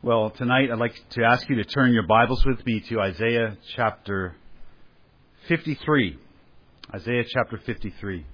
Well, tonight I'd like to ask you to turn your Bibles with me to Isaiah chapter 53. Isaiah chapter 53.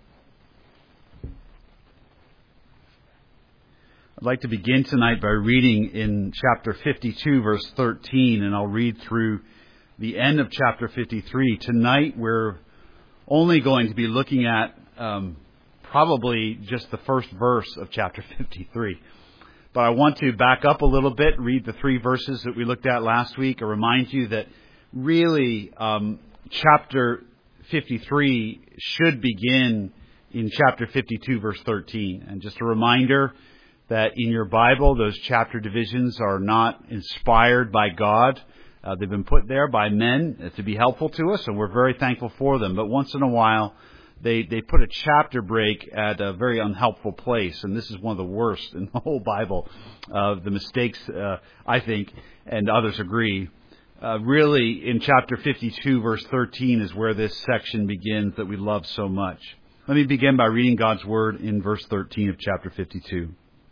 I'd like to begin tonight by reading in chapter 52, verse 13, and I'll read through the end of chapter 53. Tonight we're only going to be looking at probably just the first verse of chapter 53. But I want to back up a little bit, read the three verses that we looked at last week. I remind you that really chapter 53 should begin in chapter 52, verse 13. And just a reminder that in your Bible, those chapter divisions are not inspired by God. They've been put there by men to be helpful to us, and we're very thankful for them. But once in a while, they put a chapter break at a very unhelpful place, and this is one of the worst in the whole Bible. The mistakes, I think, and others agree. Really, in chapter 52, verse 13 is where this section begins that we love so much. Let me begin by reading God's Word in verse 13 of chapter 52.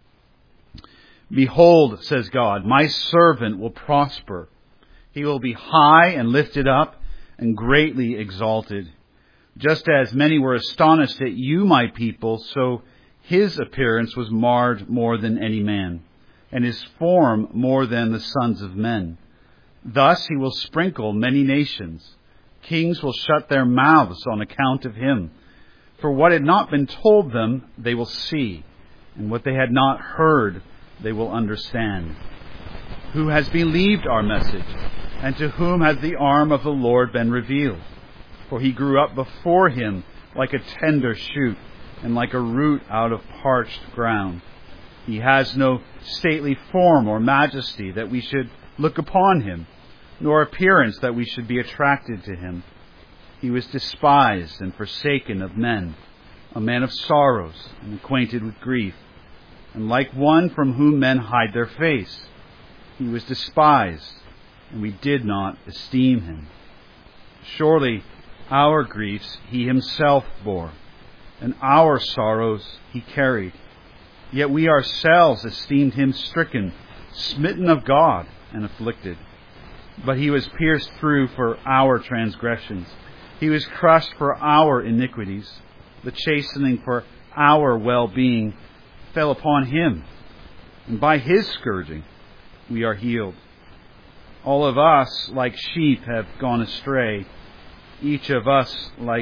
Behold, says God, my servant will prosper. He will be high and lifted up and greatly exalted. Just as many were astonished at you, my people, so his appearance was marred more than any man, and his form more than the sons of men. Thus he will sprinkle many nations. Kings will shut their mouths on account of him. For what had not been told them, they will see, and what they had not heard, they will understand. Who has believed our message, and to whom has the arm of the Lord been revealed? For he grew up before him like a tender shoot, and like a root out of parched ground. He has no stately form or majesty that we should look upon him, nor appearance that we should be attracted to him. He was despised and forsaken of men, a man of sorrows and acquainted with grief, and like one from whom men hide their face. He was despised, and we did not esteem him. Surely our griefs he himself bore, and our sorrows he carried. Yet we ourselves esteemed him stricken, smitten of God, and afflicted. But he was pierced through for our transgressions. He was crushed for our iniquities. The chastening for our well-being fell upon him, and by his scourging we are healed. All of us, like sheep, have gone astray. Each of us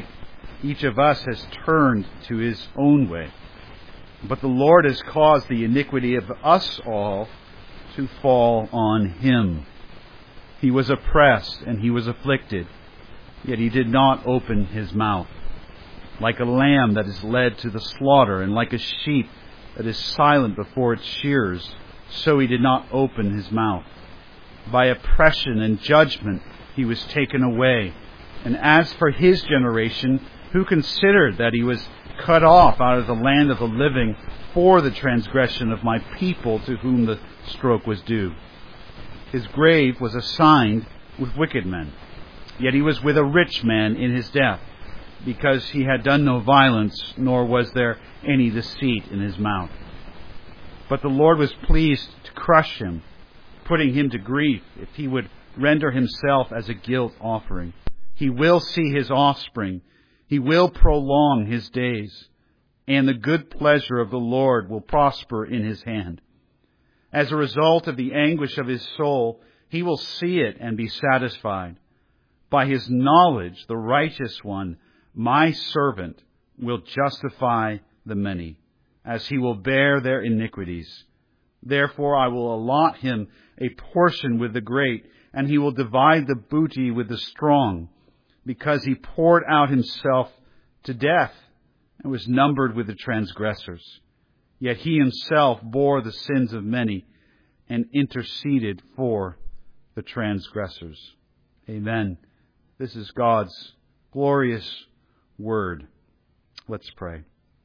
has turned to his own way. But the Lord has caused the iniquity of us all to fall on him. He was oppressed and he was afflicted, yet he did not open his mouth. Like a lamb that is led to the slaughter, and like a sheep that is silent before its shearers, so he did not open his mouth. By oppression and judgment he was taken away. And as for his generation, who considered that he was cut off out of the land of the living for the transgression of my people to whom the stroke was due? His grave was assigned with wicked men, yet he was with a rich man in his death, because he had done no violence, nor was there any deceit in his mouth. But the Lord was pleased to crush him, putting him to grief, if he would render himself as a guilt offering. He will see his offspring. He will prolong his days, and the good pleasure of the Lord will prosper in his hand. As a result of the anguish of his soul, he will see it and be satisfied. By his knowledge, the righteous one, my servant, will justify the many, as he will bear their iniquities. Therefore I will allot him a portion with the great, and he will divide the booty with the strong, because he poured out himself to death and was numbered with the transgressors. Yet he himself bore the sins of many and interceded for the transgressors. Amen. This is God's glorious word. Let's pray.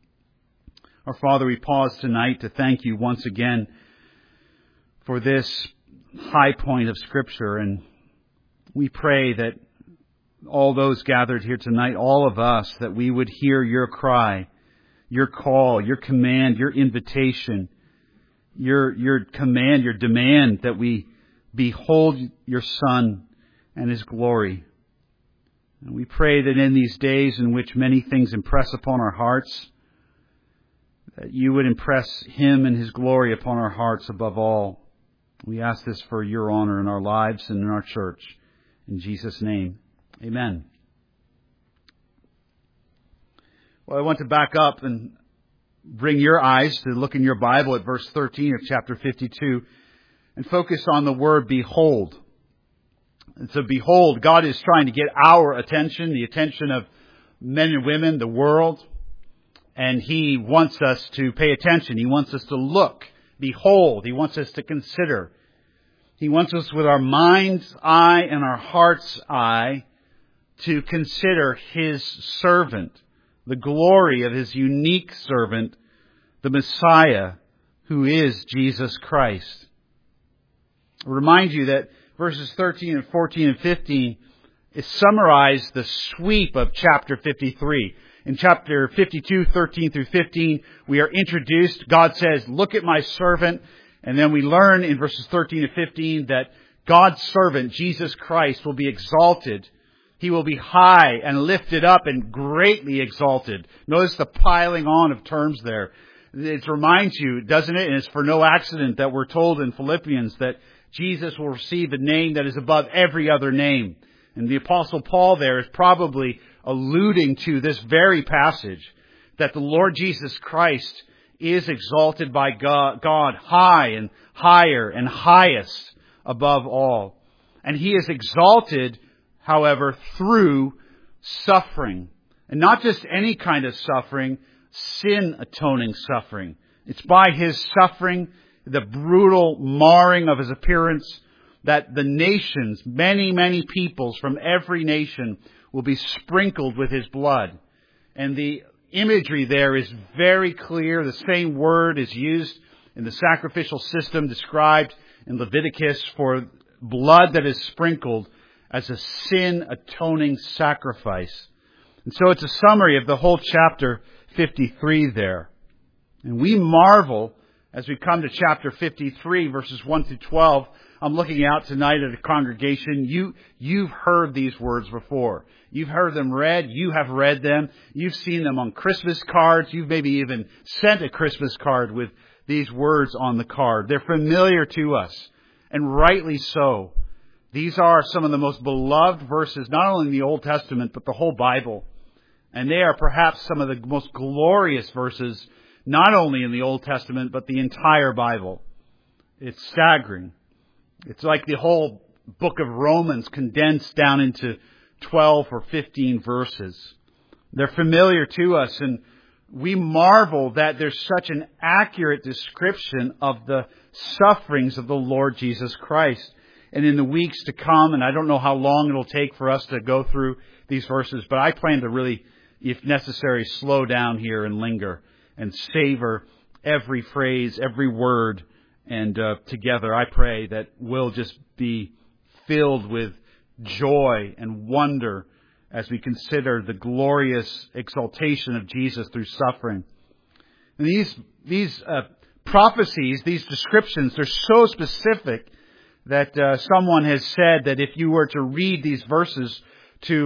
Our Father, we pause tonight to thank you once again for this high point of Scripture, and we pray that all those gathered here tonight, all of us, that we would hear your cry, your call, your command, your invitation, your command, your demand that we behold your Son and His glory. And we pray that in these days in which many things impress upon our hearts, that you would impress Him and His glory upon our hearts above all. We ask this for your honor in our lives and in our church. In Jesus' name, amen. Well, I want to back up and bring your eyes to look in your Bible at verse 13 of chapter 52 and focus on the word behold. And so behold, God is trying to get our attention, the attention of men and women, the world, and He wants us to pay attention. He wants us to look, behold. He wants us to consider. He wants us with our mind's eye and our heart's eye to consider His servant, the glory of His unique servant, the Messiah, who is Jesus Christ. I remind you that verses 13 and 14 and 15 is summarize the sweep of chapter 53. In chapter 52, 13 through 15, we are introduced. God says, look at my servant. And then we learn in verses 13 to 15 that God's servant, Jesus Christ, will be exalted. He will be high and lifted up and greatly exalted. Notice the piling on of terms there. It reminds you, doesn't it? And it's for no accident that we're told in Philippians that Jesus will receive a name that is above every other name. And the Apostle Paul there is probably alluding to this very passage, that the Lord Jesus Christ is exalted by God high and higher and highest above all. And He is exalted, however, through suffering. And not just any kind of suffering, sin-atoning suffering. It's by His suffering, the brutal marring of His appearance, that the nations, many, many peoples from every nation will be sprinkled with His blood. And the imagery there is very clear. The same word is used in the sacrificial system described in Leviticus for blood that is sprinkled as a sin-atoning sacrifice. And so it's a summary of the whole chapter 53 there. And we marvel as we come to chapter 53, verses 1 through 12. I'm looking out tonight at a congregation. You've heard these words before. You've heard them read. You have read them. You've seen them on Christmas cards. You've maybe even sent a Christmas card with these words on the card. They're familiar to us, and rightly so. These are some of the most beloved verses, not only in the Old Testament, but the whole Bible. And they are perhaps some of the most glorious verses, not only in the Old Testament, but the entire Bible. It's staggering. It's like the whole book of Romans condensed down into 12 or 15 verses. They're familiar to us, and we marvel that there's such an accurate description of the sufferings of the Lord Jesus Christ. And in the weeks to come, and I don't know how long it'll take for us to go through these verses, but I plan to really, if necessary, slow down here and linger and savor every phrase, every word. And together, I pray that we'll just be filled with joy and wonder as we consider the glorious exaltation of Jesus through suffering. And these prophecies, these descriptions, they're so specific that someone has said that if you were to read these verses to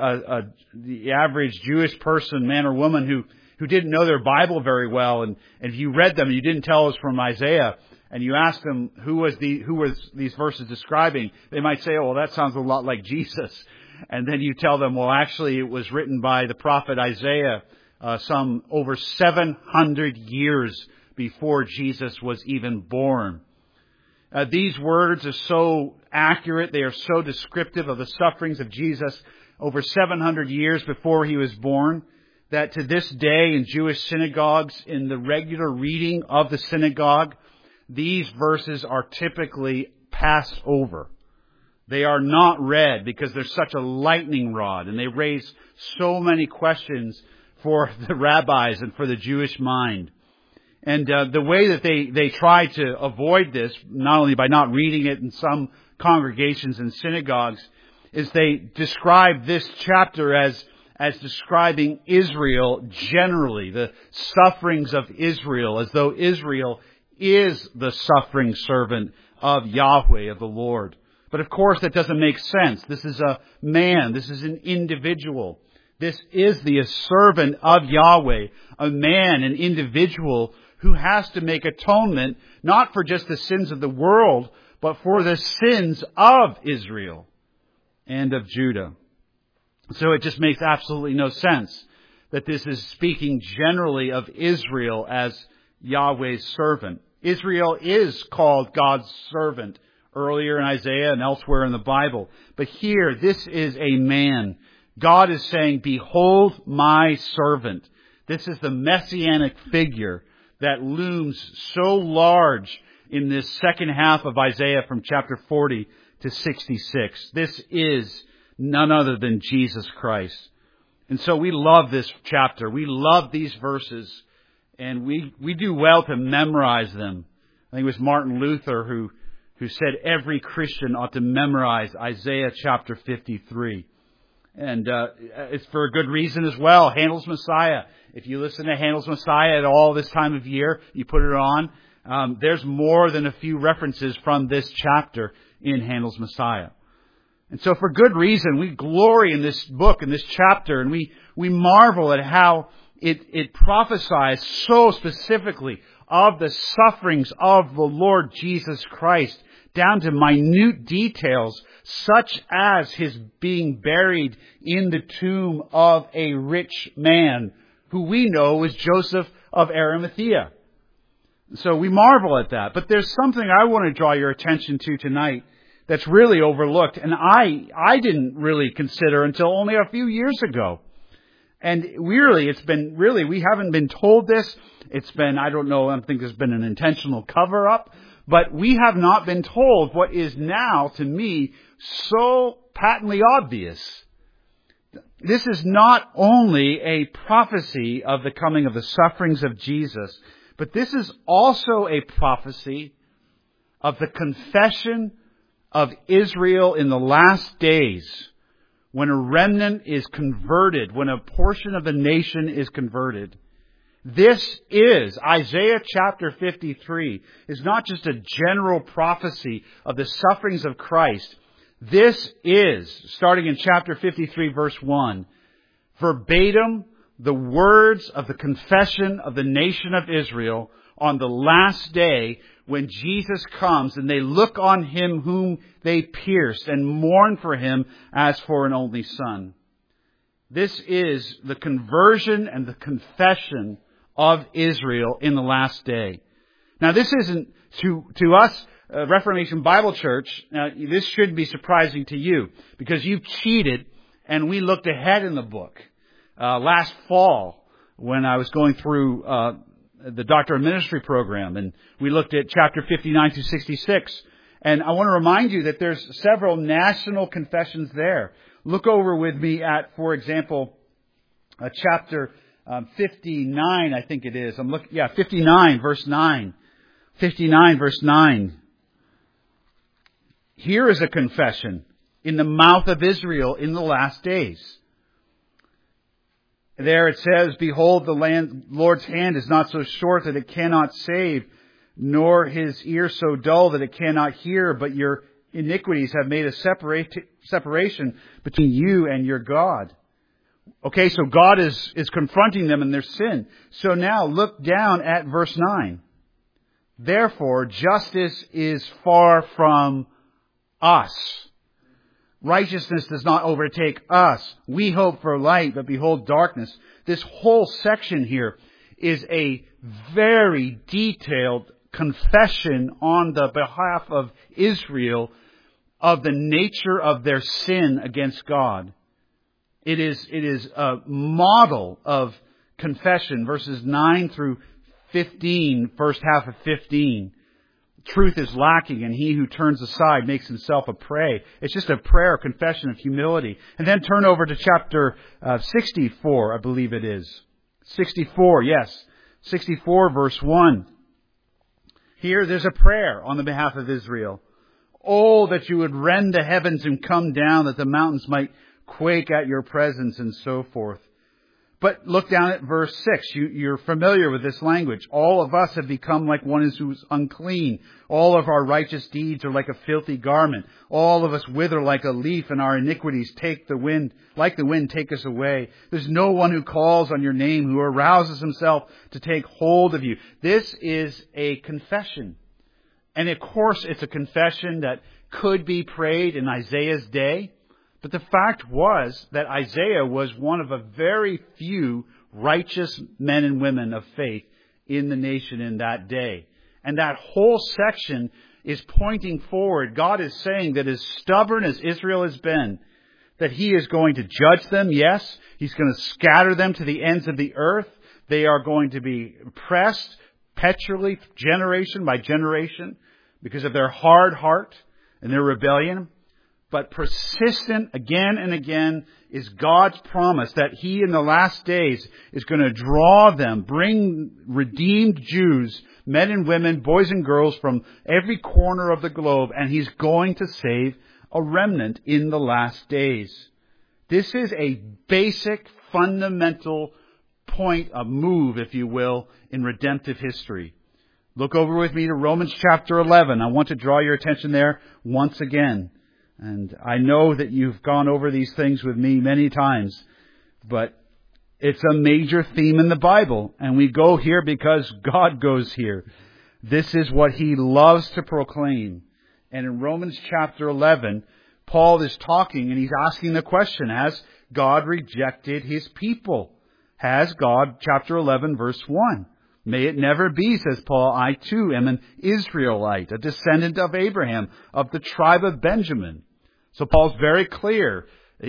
the average Jewish person, man or woman who didn't know their Bible very well, and if you read them and you didn't tell us from Isaiah, and you ask them who was these verses describing, they might say, "Oh, well, that sounds a lot like Jesus." And then you tell them, "Well, actually, it was written by the prophet Isaiah some over 700 years before Jesus was even born." These words are so accurate; they are so descriptive of the sufferings of Jesus over 700 years before He was born, that to this day in Jewish synagogues, in the regular reading of the synagogue, these verses are typically passed over. They are not read because they're such a lightning rod, and they raise so many questions for the rabbis and for the Jewish mind. And the way that they try to avoid this, not only by not reading it in some congregations and synagogues, is they describe this chapter as describing Israel generally, the sufferings of Israel, as though Israel is the suffering servant of Yahweh, of the Lord. But of course that doesn't make sense. This is a man. This is an individual. This is the servant of Yahweh, a man, an individual who has to make atonement, not for just the sins of the world, but for the sins of Israel and of Judah. So it just makes absolutely no sense that this is speaking generally of Israel as Yahweh's servant. Israel is called God's servant earlier in Isaiah and elsewhere in the Bible. But here, this is a man. God is saying, behold my servant. This is the messianic figure that looms so large in this second half of Isaiah from chapter 40 to 66. This is none other than Jesus Christ. And so we love this chapter. We love these verses, and we do well to memorize them. I think it was Martin Luther who said every Christian ought to memorize Isaiah chapter 53. And it's for a good reason as well. Handel's Messiah. If you listen to Handel's Messiah at all this time of year, you put it on, there's more than a few references from this chapter in Handel's Messiah. And so for good reason, we glory in this book, in this chapter, and we marvel at how it prophesies so specifically of the sufferings of the Lord Jesus Christ, down to minute details, such as his being buried in the tomb of a rich man, who we know is Joseph of Arimathea. So we marvel at that. But there's something I want to draw your attention to tonight that's really overlooked, and I didn't really consider until only a few years ago. And we haven't been told this. It's been, I don't think there's been an intentional cover-up, but we have not been told what is now, to me, so patently obvious. This is not only a prophecy of the coming of the sufferings of Jesus, but this is also a prophecy of the confession of Israel in the last days, when a remnant is converted, when a portion of the nation is converted. This is, Isaiah chapter 53, is not just a general prophecy of the sufferings of Christ. This is, starting in chapter 53, verse 1, verbatim, the words of the confession of the nation of Israel on the last day when Jesus comes and they look on him whom they pierced and mourn for him as for an only son. This is the conversion and the confession of Israel in the last day. Now, this isn't to us, Reformation Bible Church. Now, this should be surprising to you because you've cheated, and we looked ahead in the book last fall when I was going through the Doctor of Ministry program, and we looked at chapter 59 to 66. And I want to remind you that there's several national confessions there. Look over with me at, for example, chapter 59, I think it is. 59, verse 9. 59, verse 9. Here is a confession in the mouth of Israel in the last days. There it says, behold, the Lord's hand is not so short that it cannot save, nor his ear so dull that it cannot hear, but your iniquities have made a separation between you and your God. Okay, so God is confronting them in their sin. So now look down at verse 9. Therefore, justice is far from us. Righteousness does not overtake us. We hope for light, but behold darkness. This whole section here is a very detailed confession on the behalf of Israel of the nature of their sin against God. It is a model of confession, verses 9 through 15, first half of 15. Truth is lacking, and he who turns aside makes himself a prey. It's just a prayer, a confession of humility. And then turn over to chapter 64, I believe it is. 64, yes. 64, verse 1. Here there's a prayer on the behalf of Israel. Oh, that you would rend the heavens and come down, that the mountains might quake at your presence, and so forth. But look down at verse 6. You're familiar with this language. All of us have become like one who's unclean. All of our righteous deeds are like a filthy garment. All of us wither like a leaf, and our iniquities take the wind, like the wind, take us away. There's no one who calls on your name, who arouses himself to take hold of you. This is a confession. And of course, it's a confession that could be prayed in Isaiah's day. But the fact was that Isaiah was one of a very few righteous men and women of faith in the nation in that day. And that whole section is pointing forward. God is saying that as stubborn as Israel has been, that He is going to judge them, yes. He's going to scatter them to the ends of the earth. They are going to be oppressed perpetually, generation by generation, because of their hard heart and their rebellion. But persistent again and again is God's promise that He in the last days is going to draw them, bring redeemed Jews, men and women, boys and girls from every corner of the globe, and He's going to save a remnant in the last days. This is a basic, fundamental point, a move, if you will, in redemptive history. Look over with me to Romans chapter 11. I want to draw your attention there once again. And I know that you've gone over these things with me many times, but it's a major theme in the Bible. And we go here because God goes here. This is what He loves to proclaim. And in Romans chapter 11, Paul is talking and he's asking the question, has God rejected His people? Has God, chapter 11, verse 1. May it never be, says Paul, I too am an Israelite, a descendant of Abraham, of the tribe of Benjamin. So Paul's very clear.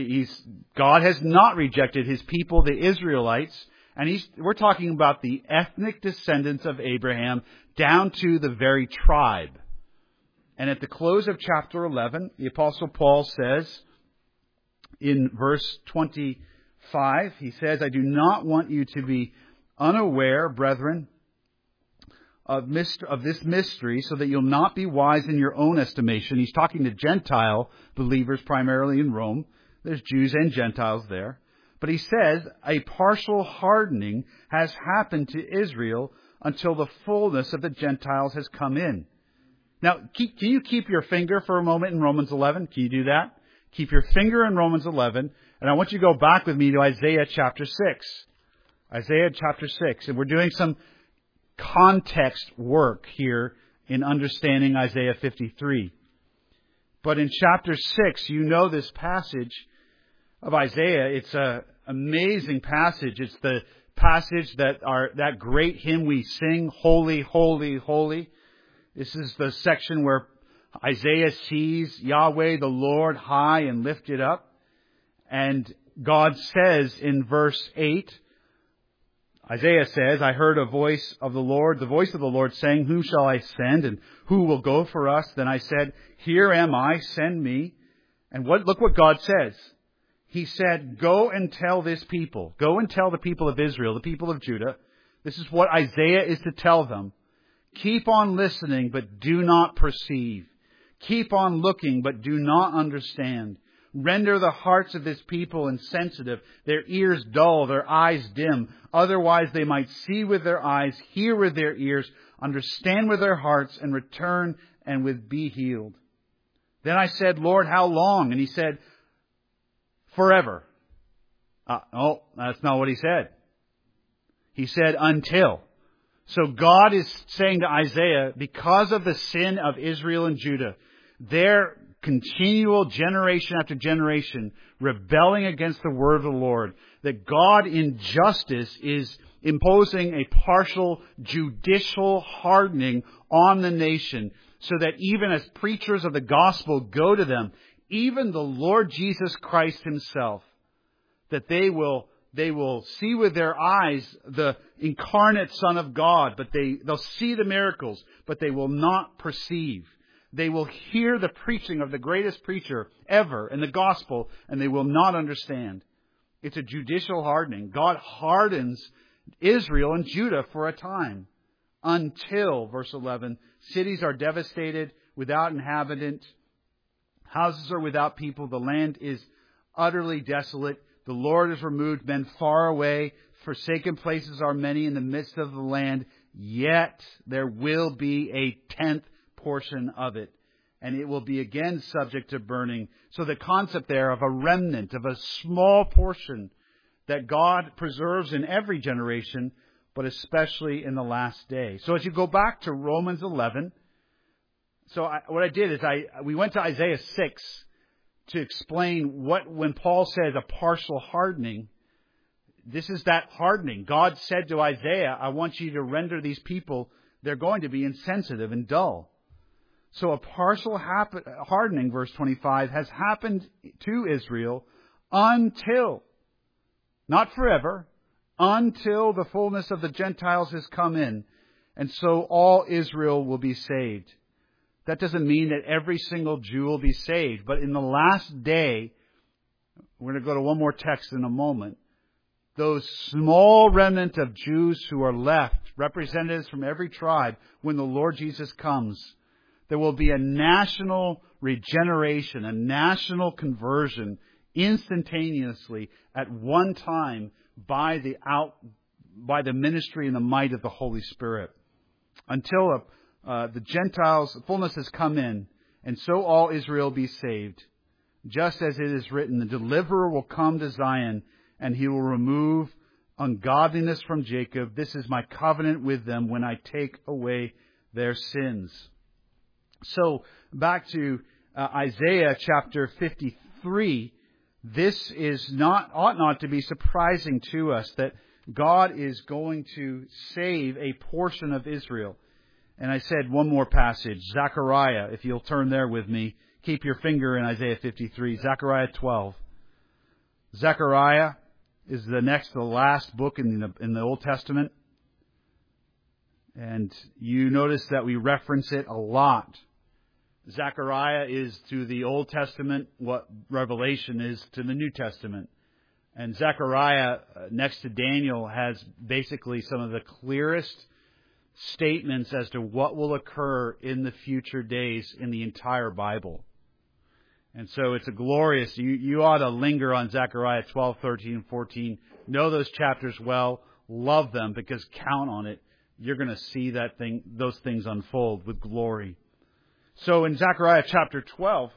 God has not rejected His people, the Israelites, and we're talking about the ethnic descendants of Abraham down to the very tribe. And at the close of chapter 11, the Apostle Paul says in verse 25, he says, I do not want you to be unaware, brethren, of this mystery, so that you'll not be wise in your own estimation. He's talking to Gentile believers primarily in Rome. There's Jews and Gentiles there. But he says a partial hardening has happened to Israel until the fullness of the Gentiles has come in. Now, can you keep your finger for a moment in Romans 11? Can you do that? Keep your finger in Romans 11. And I want you to go back with me to Isaiah chapter 6. Isaiah chapter 6. And we're doing some context work here in understanding Isaiah 53. But in chapter 6, you know this passage of Isaiah. It's an amazing passage. It's the passage that great hymn we sing, Holy, Holy, Holy. This is the section where Isaiah sees Yahweh, the Lord, high and lifted up. And God says in verse 8, Isaiah says, I heard the voice of the Lord saying, who shall I send and who will go for us? Then I said, here am I, send me. And look what God says. He said, go and tell this people, go and tell the people of Israel, the people of Judah. This is what Isaiah is to tell them. Keep on listening, but do not perceive. Keep on looking, but do not understand. Render the hearts of this people insensitive, their ears dull, their eyes dim. Otherwise they might see with their eyes, hear with their ears, understand with their hearts, and return and would be healed. Then I said, Lord, how long? And He said, forever. No, that's not what He said. He said, until. So God is saying to Isaiah, because of the sin of Israel and Judah, their continual generation after generation rebelling against the word of the Lord, that God in justice is imposing a partial judicial hardening on the nation, so that even as preachers of the gospel go to them, even the Lord Jesus Christ Himself, that they will see with their eyes the incarnate Son of God, but they'll see the miracles, but they will not perceive. They will hear the preaching of the greatest preacher ever in the gospel, and they will not understand. It's a judicial hardening. God hardens Israel and Judah for a time until, verse 11, cities are devastated, without inhabitant. Houses are without people. The land is utterly desolate. The Lord has removed men far away. Forsaken places are many in the midst of the land. Yet there will be a 10th portion of it, and it will be again subject to burning. So the concept there of a remnant, of a small portion that God preserves in every generation, but especially in the last day. So as you go back to Romans 11, what I did is we went to Isaiah 6 to explain when Paul says a partial hardening, this is that hardening. God said to Isaiah, I want you to render these people, they're going to be insensitive and dull. So a partial hardening, verse 25, has happened to Israel until, not forever, until the fullness of the Gentiles has come in. And so all Israel will be saved. That doesn't mean that every single Jew will be saved. But in the last day, we're going to go to one more text in a moment, those small remnant of Jews who are left, representatives from every tribe, when the Lord Jesus comes, there will be a national regeneration, a national conversion instantaneously at one time by the ministry and the might of the Holy Spirit. Until the Gentiles' fullness has come in, and so all Israel be saved. Just as it is written, the deliverer will come to Zion, and he will remove ungodliness from Jacob. This is my covenant with them when I take away their sins. So back to Isaiah chapter 53. This ought not to be surprising to us that God is going to save a portion of Israel. And I said one more passage, Zechariah, if you'll turn there with me. Keep your finger in Isaiah 53, Zechariah 12. Zechariah is the last book in the Old Testament. And you notice that we reference it a lot. Zechariah is to the Old Testament what Revelation is to the New Testament. And Zechariah, next to Daniel, has basically some of the clearest statements as to what will occur in the future days in the entire Bible. And so it's a glorious, you ought to linger on Zechariah 12, 13, 14. Know those chapters well. Love them, because count on it. You're going to see those things unfold with glory. So in Zechariah chapter 12,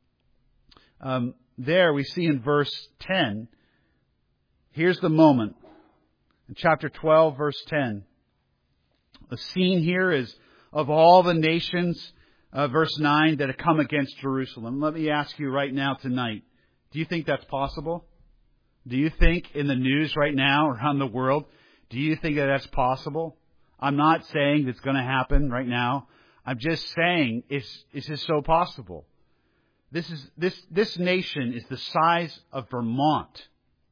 there we see in verse 10, here's the moment. In chapter 12, verse 10, the scene here is of all the nations, verse 9, that have come against Jerusalem. Let me ask you right now tonight, do you think that's possible? Do you think in the news right now around the world, do you think that that's possible? I'm not saying it's going to happen right now. I'm just saying it's just so possible. This nation is the size of Vermont.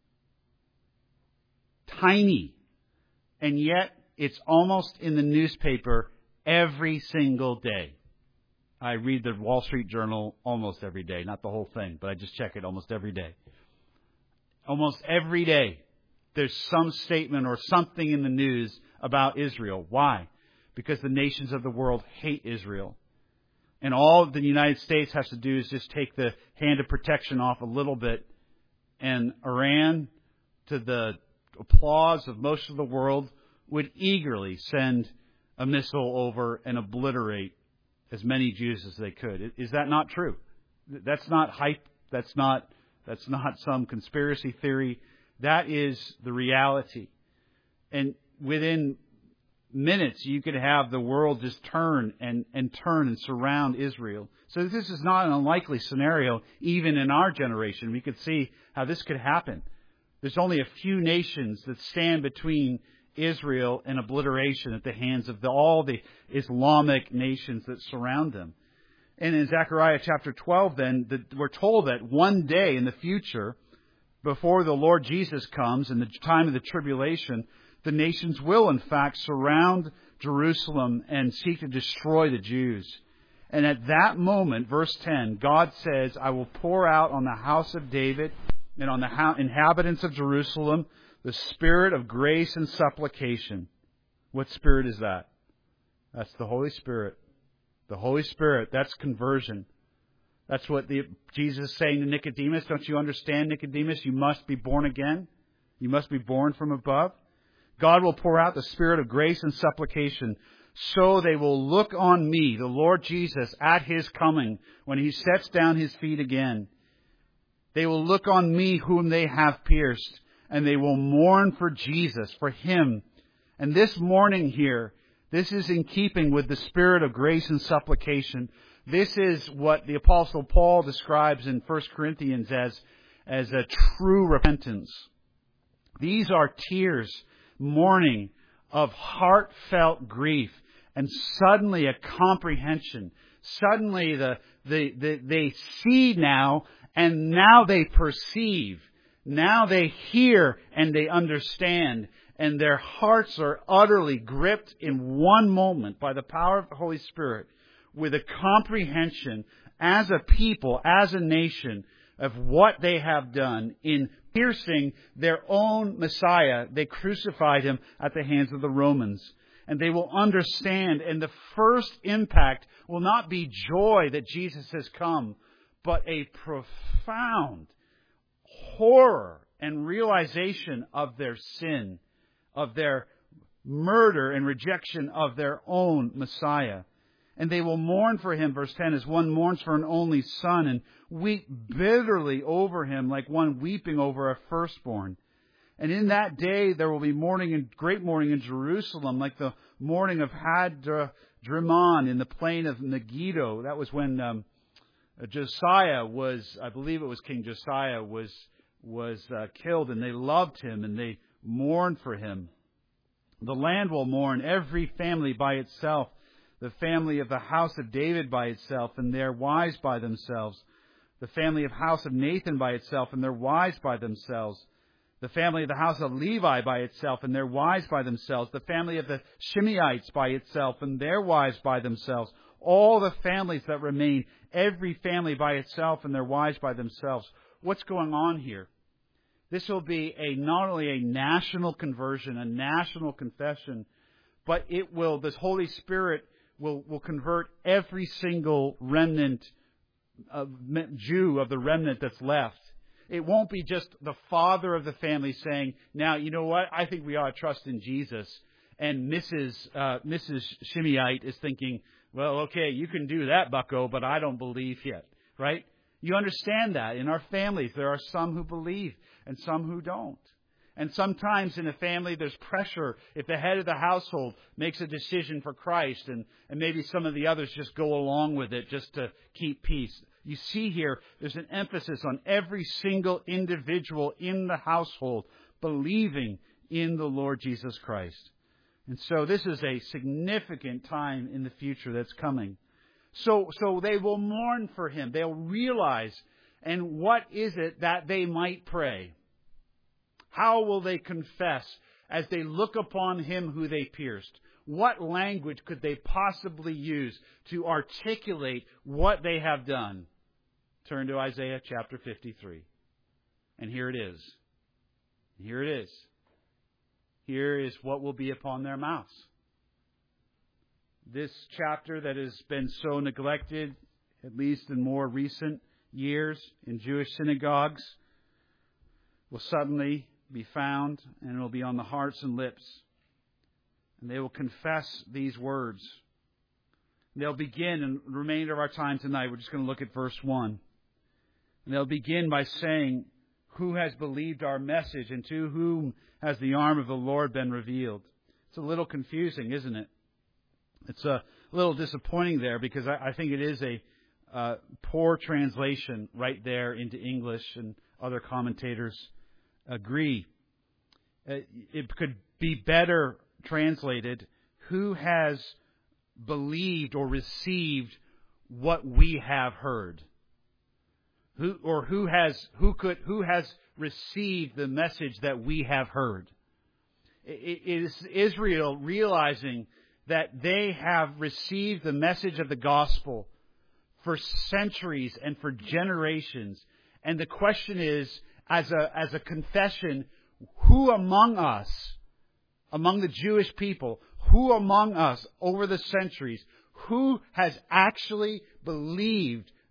Tiny. And yet it's almost in the newspaper every single day. I read the Wall Street Journal almost every day. Not the whole thing, but I just check it almost every day. Almost every day there's some statement or something in the news about Israel. Why? Because the nations of the world hate Israel. And all the United States has to do is just take the hand of protection off a little bit. And Iran, to the applause of most of the world, would eagerly send a missile over and obliterate as many Jews as they could. Is that not true? That's not hype. That's not some conspiracy theory. That is the reality. And within minutes, you could have the world just turn and surround Israel. So this is not an unlikely scenario, even in our generation. We could see how this could happen. There's only a few nations that stand between Israel and obliteration at the hands of all the Islamic nations that surround them. And in Zechariah chapter 12, then, we're told that one day in the future, before the Lord Jesus comes, in the time of the tribulation, the nations will, in fact, surround Jerusalem and seek to destroy the Jews. And at that moment, verse 10, God says, I will pour out on the house of David and on the inhabitants of Jerusalem the spirit of grace and supplication. What spirit is that? That's the Holy Spirit. The Holy Spirit, that's conversion. That's what Jesus is saying to Nicodemus. Don't you understand, Nicodemus? You must be born again. You must be born from above. God will pour out the Spirit of grace and supplication, so they will look on me, the Lord Jesus, at His coming, when He sets down His feet again. They will look on me whom they have pierced, and they will mourn for Jesus, for Him. And this mourning here, this is in keeping with the spirit of grace and supplication. This is what the Apostle Paul describes in 1 Corinthians as a true repentance. These are tears, mourning of heartfelt grief, and suddenly a comprehension. Suddenly they see now, and now they perceive. Now they hear and they understand. And their hearts are utterly gripped in one moment by the power of the Holy Spirit with a comprehension as a people, as a nation, of what they have done in piercing their own Messiah. They crucified Him at the hands of the Romans. And they will understand, and the first impact will not be joy that Jesus has come, but a profound horror and realization of their sin, of their murder and rejection of their own Messiah. And they will mourn for Him, verse 10, as one mourns for an only son, and weep bitterly over Him like one weeping over a firstborn. And in that day there will be mourning and great mourning in Jerusalem, like the mourning of Hadrimmon in the plain of Megiddo. That was when Josiah was, I believe it was King Josiah, was killed, and they loved him and they mourned for him. The land will mourn, every family by itself, the family of the house of David by itself, and their wives by themselves, the family of house of Nathan by itself, and their wives by themselves, the family of the house of Levi by itself, and their wives by themselves, the family of the Shimeites by itself, and their wives by themselves, all the families that remain, every family by itself, and their wives by themselves. What's going on here? This will be not only a national conversion, a national confession, but this Holy Spirit will convert every single remnant Jew of the remnant that's left. It won't be just the father of the family saying, now, you know what, I think we ought to trust in Jesus. And Mrs. Shimeite is thinking, well, okay, you can do that, bucko, but I don't believe yet, right? You understand that. In our families, there are some who believe and some who don't. And sometimes in a family, there's pressure. If the head of the household makes a decision for Christ, and maybe some of the others just go along with it just to keep peace. You see here, there's an emphasis on every single individual in the household believing in the Lord Jesus Christ. And so this is a significant time in the future that's coming. So they will mourn for Him. They'll realize, and what is it that they might pray? How will they confess as they look upon Him who they pierced? What language could they possibly use to articulate what they have done? Turn to Isaiah chapter 53. And here it is. Here it is. Here is what will be upon their mouths. This chapter that has been so neglected, at least in more recent years in Jewish synagogues, will suddenly be found, and it will be on the hearts and lips. And they will confess these words. They'll begin, in the remainder of our time tonight, we're just going to look at verse 1. And they'll begin by saying, who has believed our message, and to whom has the arm of the Lord been revealed? It's a little confusing, isn't it? It's a little disappointing there, because I think it is a poor translation right there into English, and other commentators agree. It could be better translated, who has believed or received what we have heard? Who has received the message that we have heard? It is Israel realizing that they have received the message of the gospel for centuries and for generations. And the question is, as a confession, who among us, among the Jewish people, who among us over the centuries, who has actually believed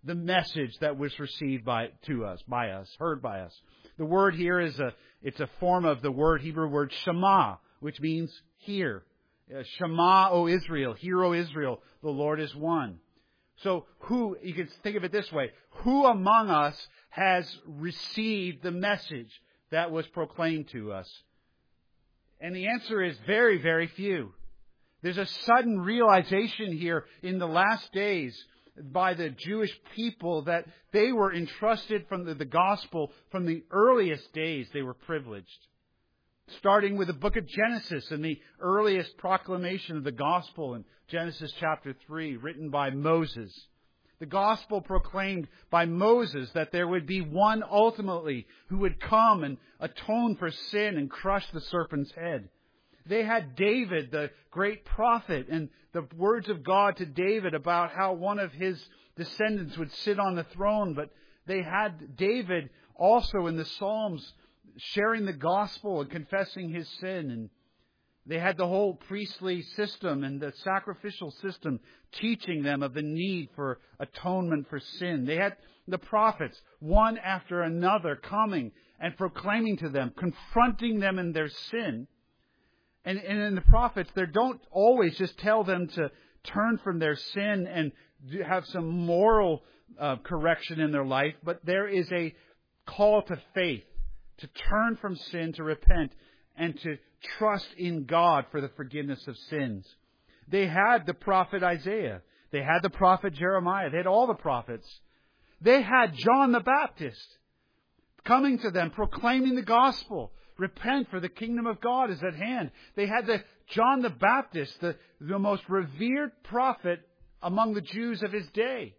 the message that was received by us, heard by us. The word here it's a form of the Hebrew word Shema, which means hear. Shema, O Israel, hear, O Israel, the Lord is one. So you can think of it this way, who among us has received the message that was proclaimed to us? And the answer is very, very few. There's a sudden realization here in the last days by the Jewish people that they were entrusted from the gospel from the earliest days. They were privileged. Starting with the book of Genesis and the earliest proclamation of the gospel in Genesis chapter 3, written by Moses. The gospel proclaimed by Moses that there would be one ultimately who would come and atone for sin and crush the serpent's head. They had David, the great prophet, and the words of God to David about how one of his descendants would sit on the throne. But they had David also in the Psalms sharing the gospel and confessing his sin. And they had the whole priestly system and the sacrificial system teaching them of the need for atonement for sin. They had the prophets, one after another, coming and proclaiming to them, confronting them in their sin. And in the prophets, they don't always just tell them to turn from their sin and have some moral correction in their life, but there is a call to faith, to turn from sin, to repent, and to trust in God for the forgiveness of sins. They had the prophet Isaiah. They had the prophet Jeremiah. They had all the prophets. They had John the Baptist coming to them, proclaiming the gospel. Repent, for the kingdom of God is at hand. They had John the Baptist, the most revered prophet among the Jews of his day,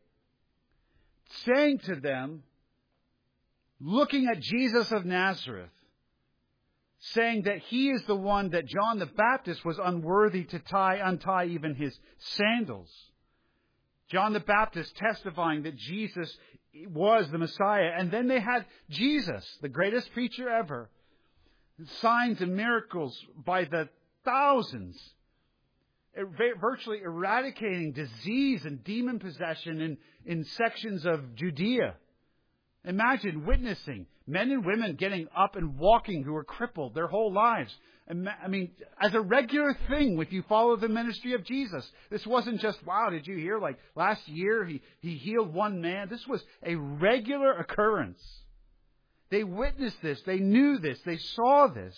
saying to them, looking at Jesus of Nazareth, saying that he is the one that John the Baptist was unworthy to untie even his sandals. John the Baptist testifying that Jesus was the Messiah. And then they had Jesus, the greatest preacher ever. Signs and miracles by the thousands, virtually eradicating disease and demon possession in sections of Judea. Imagine witnessing men and women getting up and walking who were crippled their whole lives. I mean, as a regular thing, if you follow the ministry of Jesus. This wasn't just, wow, did you hear? Like last year he healed one man. This was a regular occurrence. They witnessed this. They knew this. They saw this.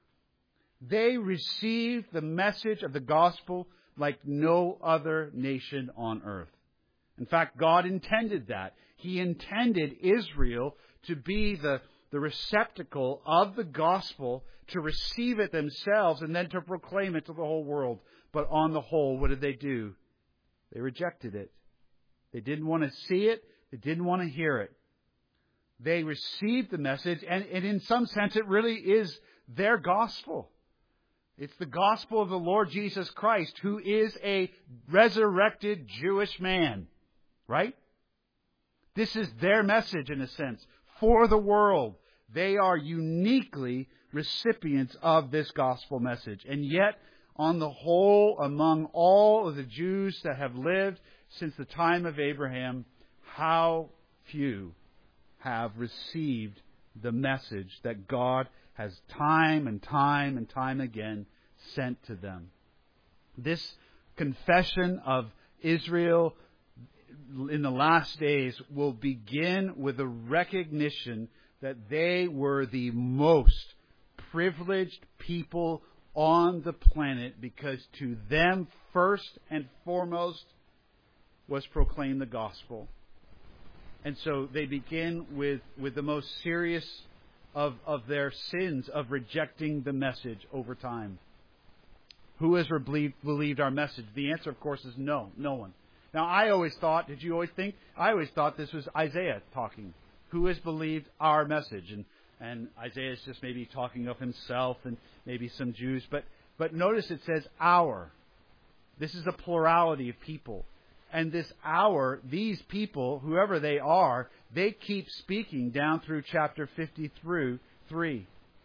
They received the message of the gospel like no other nation on earth. In fact, God intended that. He intended Israel to be the receptacle of the gospel, to receive it themselves, and then to proclaim it to the whole world. But on the whole, what did they do? They rejected it. They didn't want to see it. They didn't want to hear it. They received the message, and in some sense it really is their gospel. It's the gospel of the Lord Jesus Christ, who is a resurrected Jewish man. Right? This is their message, in a sense, for the world. They are uniquely recipients of this gospel message. And yet, on the whole, among all of the Jews that have lived since the time of Abraham, how few have received the message that God has time and time and time again sent to them. This confession of Israel in the last days will begin with a recognition that they were the most privileged people on the planet, because to them first and foremost was proclaimed the gospel. And so they begin with the most serious of their sins of rejecting the message over time. Who has believed our message? The answer, of course, is no one. Now, I always thought this was Isaiah talking. Who has believed our message? And Isaiah is just maybe talking of himself and maybe some Jews. But notice it says our. This is a plurality of people. And this our, these people, whoever they are, they keep speaking down through chapter 53.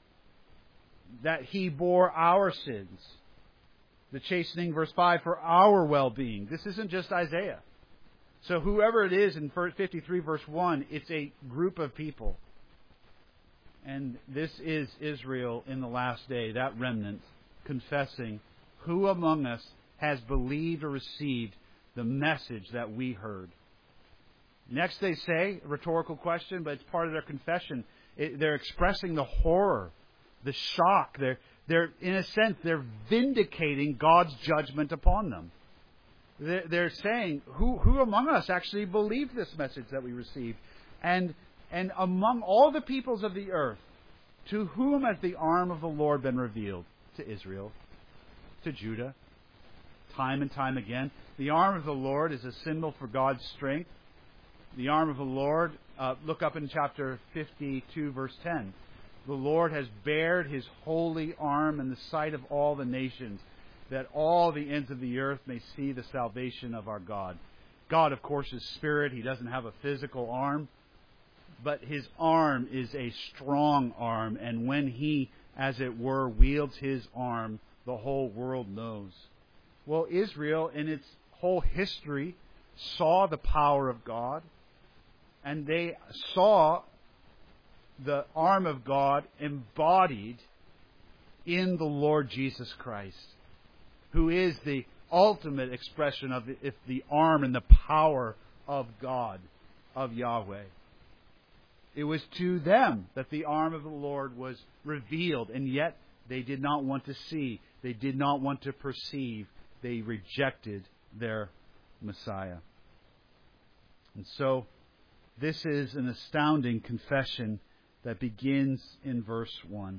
That He bore our sins. The chastening, verse 5, for our well-being. This isn't just Isaiah. So whoever it is in 53 verse 1, it's a group of people. And this is Israel in the last day, that remnant, confessing, who among us has believed or received the message that we heard? Next they say, a rhetorical question, but it's part of their confession. They're expressing the horror, the shock. They're in a sense, they're vindicating God's judgment upon them. They're saying, who among us actually believed this message that we received? And among all the peoples of the earth, to whom has the arm of the Lord been revealed? To Israel, to Judah, time and time again. The arm of the Lord is a symbol for God's strength. The arm of the Lord, look up in chapter 52, verse 10. The Lord has bared His holy arm in the sight of all the nations, that all the ends of the earth may see the salvation of our God. God, of course, is spirit. He doesn't have a physical arm. But His arm is a strong arm. And when He, as it were, wields His arm, the whole world knows. Well, Israel, in its whole history, saw the power of God. And they saw the arm of God embodied in the Lord Jesus Christ, who is the ultimate expression of the arm and the power of God, of Yahweh. It was to them that the arm of the Lord was revealed, and yet they did not want to see. They did not want to perceive. They rejected their Messiah. And so, this is an astounding confession that begins in verse 1.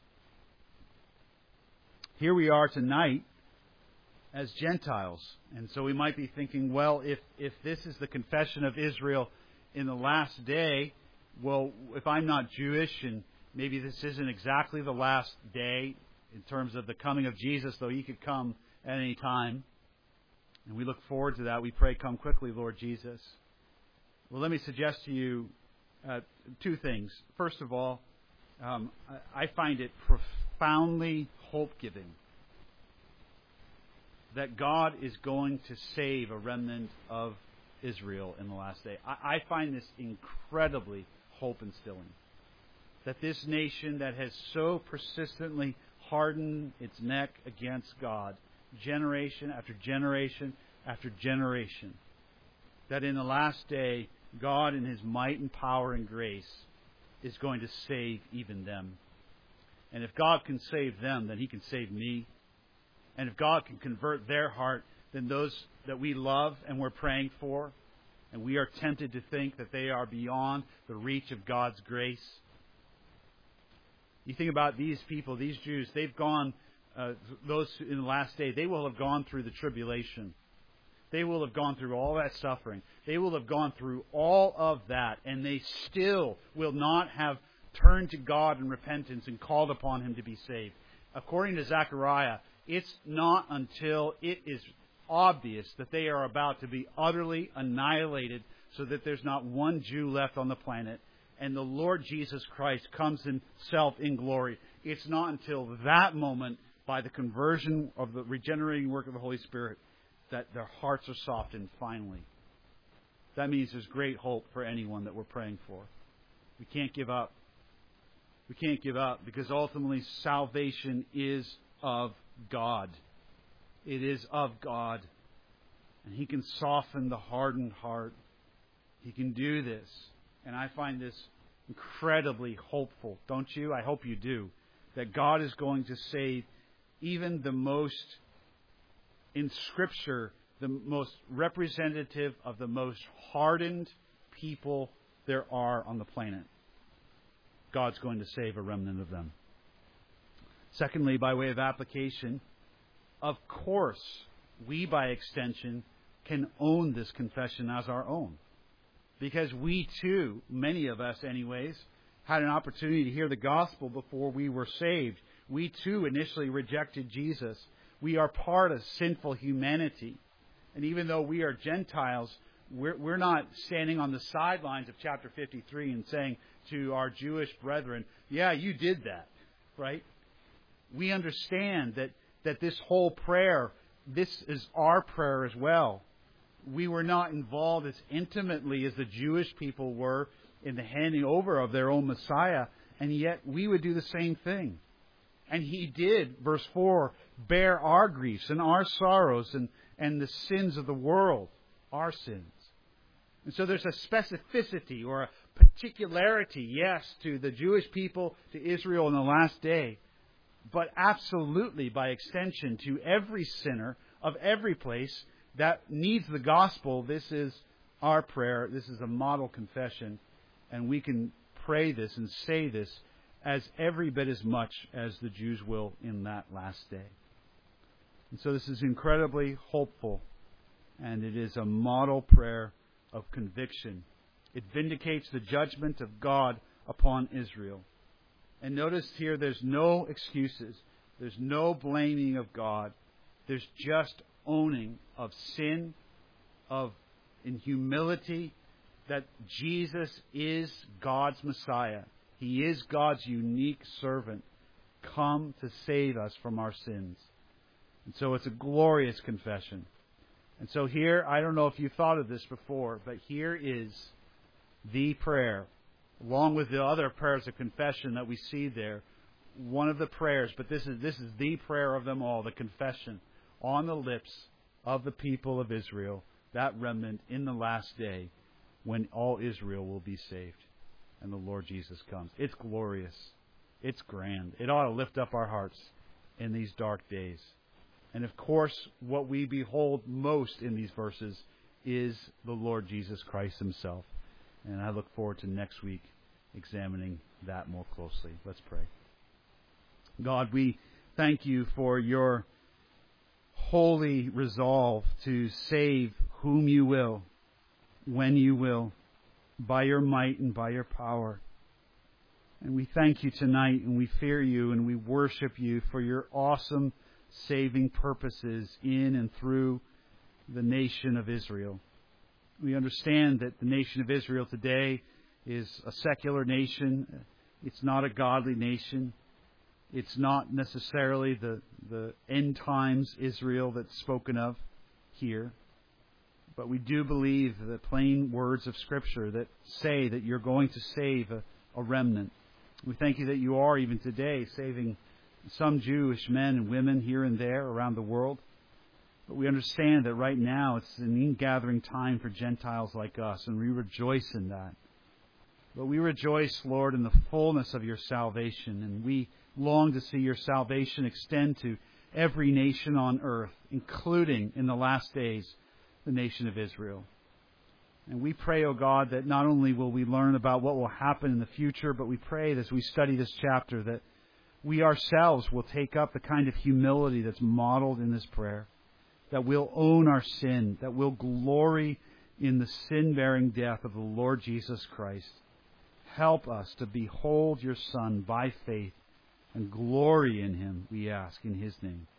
Here we are tonight as Gentiles. And so we might be thinking, well, if this is the confession of Israel in the last day, well, if I'm not Jewish and maybe this isn't exactly the last day in terms of the coming of Jesus, though He could come at any time. And we look forward to that. We pray, come quickly, Lord Jesus. Well, let me suggest to you two things. First of all, I find it profoundly hope-giving that God is going to save a remnant of Israel in the last day. I find this incredibly hope-instilling. That this nation that has so persistently hardened its neck against God, generation after generation after generation, that in the last day, God in His might and power and grace is going to save even them. And if God can save them, then He can save me. And if God can convert their heart, then those that we love and we're praying for, and we are tempted to think that they are beyond the reach of God's grace. You think about these people, these Jews, they've gone, those in the last day, they will have gone through the tribulation. They will have gone through all that suffering. They will have gone through all of that, and they still will not have turned to God in repentance and called upon Him to be saved. According to Zechariah, it's not until it is obvious that they are about to be utterly annihilated so that there's not one Jew left on the planet, and the Lord Jesus Christ comes Himself in glory. It's not until that moment, by the conversion of the regenerating work of the Holy Spirit, that their hearts are softened finally. That means there's great hope for anyone that we're praying for. We can't give up. We can't give up because ultimately salvation is of God. It is of God. And He can soften the hardened heart. He can do this. And I find this incredibly hopeful, don't you? I hope you do. That God is going to save even the most, in Scripture, the most representative of the most hardened people there are on the planet. God's going to save a remnant of them. Secondly, by way of application, of course, we by extension can own this confession as our own. Because we too, many of us anyways, had an opportunity to hear the gospel before we were saved. We too initially rejected Jesus. We are part of sinful humanity. And even though we are Gentiles, we're not standing on the sidelines of chapter 53 and saying to our Jewish brethren, yeah, you did that, right? We understand that this whole prayer, this is our prayer as well. We were not involved as intimately as the Jewish people were in the handing over of their own Messiah, and yet we would do the same thing. And He did, verse 4, bear our griefs and our sorrows and the sins of the world, our sins. And so there's a specificity or a particularity, yes, to the Jewish people, to Israel in the last day, but absolutely by extension to every sinner of every place that needs the gospel. This is our prayer. This is a model confession, and we can pray this and say this as every bit as much as the Jews will in that last day. And so this is incredibly hopeful, and it is a model prayer of conviction. It vindicates the judgment of God upon Israel. And notice here there's no excuses. There's no blaming of God. There's just owning of sin, in humility, that Jesus is God's Messiah. He is God's unique servant, come to save us from our sins. And so it's a glorious confession. And so here, I don't know if you thought of this before, but here is the prayer, along with the other prayers of confession that we see there. One of the prayers, but this is the prayer of them all, the confession on the lips of the people of Israel, that remnant in the last day when all Israel will be saved and the Lord Jesus comes. It's glorious. It's grand. It ought to lift up our hearts in these dark days. And of course, what we behold most in these verses is the Lord Jesus Christ Himself. And I look forward to next week examining that more closely. Let's pray. God, we thank You for Your holy resolve to save whom You will, when You will, by Your might and by Your power. And we thank You tonight, and we fear You, and we worship You for Your awesome saving purposes in and through the nation of Israel. We understand that the nation of Israel today is a secular nation. It's not a godly nation. It's not necessarily the end times Israel that's spoken of here. But we do believe the plain words of Scripture that say that You're going to save a remnant. We thank You that You are even today saving some Jewish men and women here and there around the world. But we understand that right now it's an ingathering time for Gentiles like us, and we rejoice in that. But we rejoice, Lord, in the fullness of Your salvation, and we long to see Your salvation extend to every nation on earth, including in the last days, the nation of Israel. And we pray, O God, that not only will we learn about what will happen in the future, but we pray that as we study this chapter that we ourselves will take up the kind of humility that's modeled in this prayer, that we'll own our sin, that we'll glory in the sin-bearing death of the Lord Jesus Christ. Help us to behold Your Son by faith and glory in Him, we ask in His name.